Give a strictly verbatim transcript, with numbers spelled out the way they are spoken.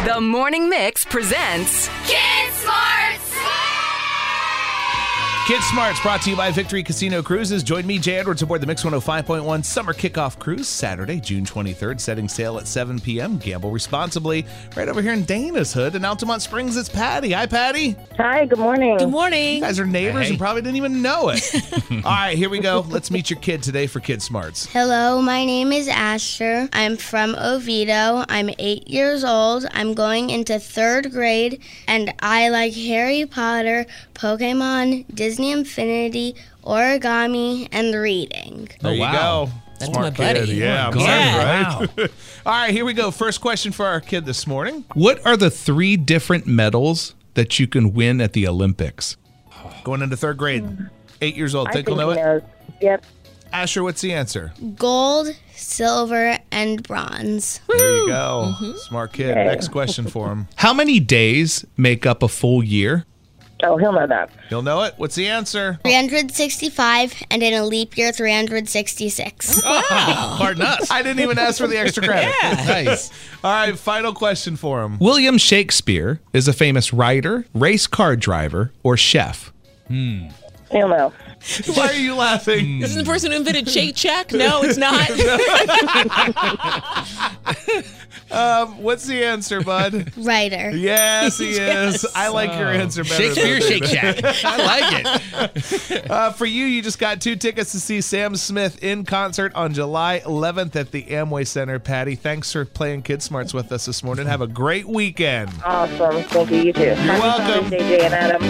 The Morning Mix presents Kid Smarts! Kid Smarts brought to you by Victory Casino Cruises. Join me, Jay Edwards, aboard the Mix one oh five point one Summer Kickoff Cruise, Saturday, June twenty-third, setting sail at seven p.m. Gamble responsibly. Right over here in Dana's Hood in Altamont Springs, it's Patty. Hi, Patty. Hi, good morning. Good morning. You guys are neighbors Hey. and probably didn't even know it. All right, here we go. Let's meet your kid today for Kid Smarts. Hello, my name is Asher. I'm from Oviedo. I'm eight years old. I'm going into third grade, and I like Harry Potter, Pokemon, Disney Infinity, origami, and reading. There you wow. go. That's Smart my buddy. kid. Yeah, I'm Good. sorry, Wow. right? All right, here we go. First question for our kid this morning. What are the three different medals that you can win at the Olympics? Going into third grade, eight years old. I Think think we'll know he it? knows. Yep. Asher, what's the answer? Gold, silver, and bronze. There you go. Smart kid. Okay. Next question for him. How many days make up a full year? Oh, he'll know that. He'll know it. What's the answer? three hundred sixty-five, and in a leap year, three hundred sixty-six. Pardon us. I didn't even ask for the extra credit. Nice. All right, final question for him. William Shakespeare is a famous writer, race car driver, or chef. He'll know. Why are you laughing? This is the person who invented Shake Shack? No, it's not. Um, what's the answer, bud? Writer. Yes, he Yes. is. I like your answer better. Shakespeare than Shake Shack. I like it. Uh, for you, you just got two tickets to see Sam Smith in concert on July eleventh at the Amway Center. Patty, thanks for playing Kid Smarts with us this morning. Have a great weekend. Awesome. Thank you. You too. You're welcome. J J and Adam.